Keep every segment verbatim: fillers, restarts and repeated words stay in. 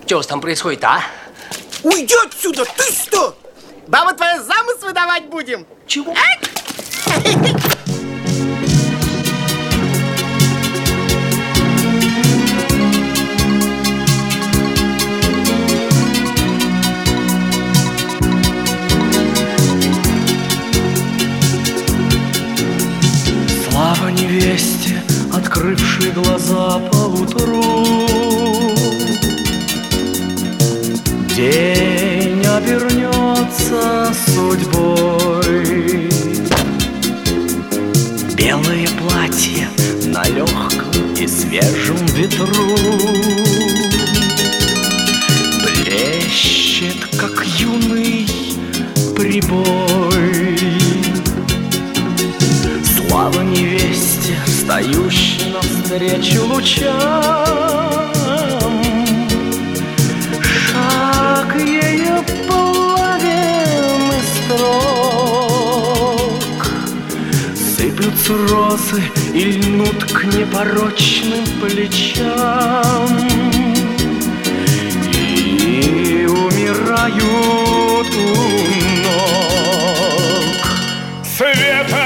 Что у вас там происходит, а? Уйди отсюда! Ты что? Баба твоя замуж выдавать будем? Чего? Слава невесте, открывшей глаза поутру. День обернется судьбой. Белое платье на легком и свежем ветру блещет, как юный прибой. Слава невесте, встающей навстречу лучам. Шаг ее плавен и строг. Сыплются розы и льнут к непорочным плечам. И умирают у ног света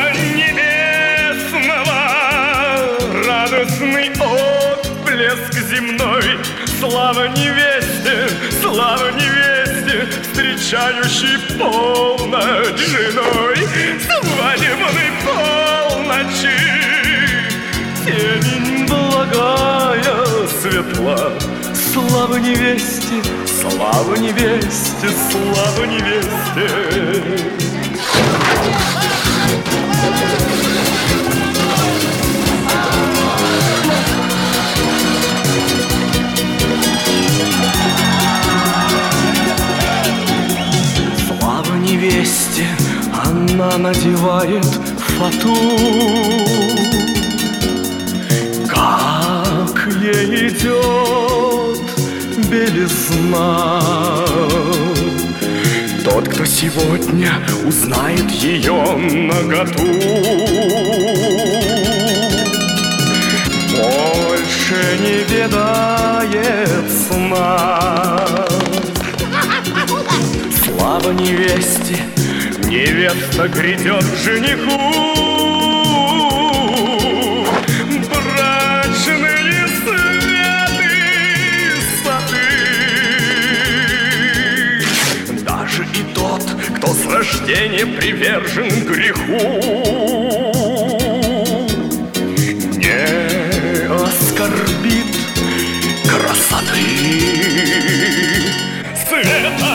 радостный отблеск земной. Слава невесте, слава невесте, встречающей полночь женой. Свадебной полночи тень благая светла. Слава невесте, слава невесте, слава невесте. Невесте она надевает фату. Как ей идет белизна. Тот, кто сегодня узнает ее наготу, больше не ведает сна. Слава невесте, невеста грядет к жениху. Брачные святы сады. Даже и тот, кто с рождения привержен греху, не оскорбит красоты. Света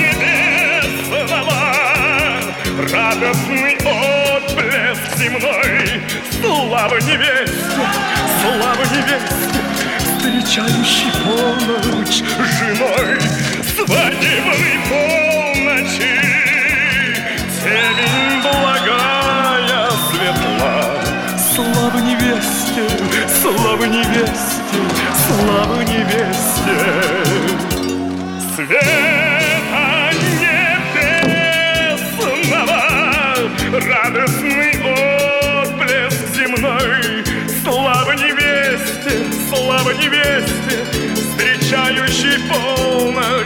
радостный отблеск земной. Слава невесте, слава невесте, встречающей полночь женой. Свадебной полночи темень благая светла. Слава невесте, слава невесте, слава невесте. Света радостный отблеск земной. Слава невесте, слава невесте, встречающей полночь